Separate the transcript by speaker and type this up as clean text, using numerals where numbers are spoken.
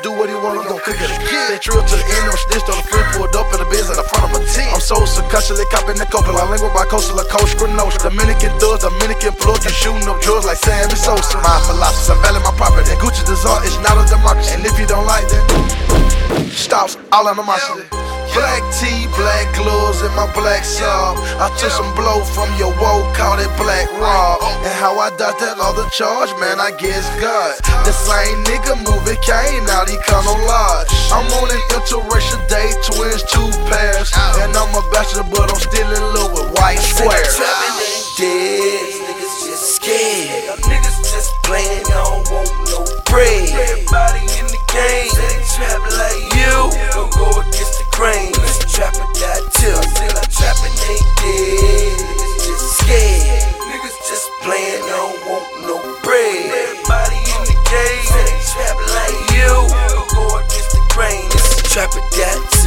Speaker 1: do what he wanna, gon' cook it again. They trill to the end, I'm snitched on the flip, pulled up in the Benz in the front of my team. I'm so successfully copping the coca, la lingua by coastal, la coach, Granola. Dominican thugs, Dominican plugs, you shooting up drugs like Sammy Sosa. My philosophy, I'm valuing my property. Gucci design, it's not a democracy. And if you don't like that, stops all animosity. Black tee, black gloves, and my black sock. I took some blow from your woe, called it Black Rock. And how I dodged that other charge, man, I guess God. The same nigga moving Kane, now he come on lodge. I'm on an interracial date, twins, 2 pairs. And I'm a bachelor, but I'm still in love with white squares.
Speaker 2: Trapping ain't dead, niggas just scared. Niggas just playing, they don't want no bread. Everybody in the game, they trap like you. Don't go against the grain, this trapping got too. Trapping ain't dead, niggas just scared. Niggas just playing, they don't want no bread. Everybody in the game, they trap like you. Don't go against the grain, this trapping got too.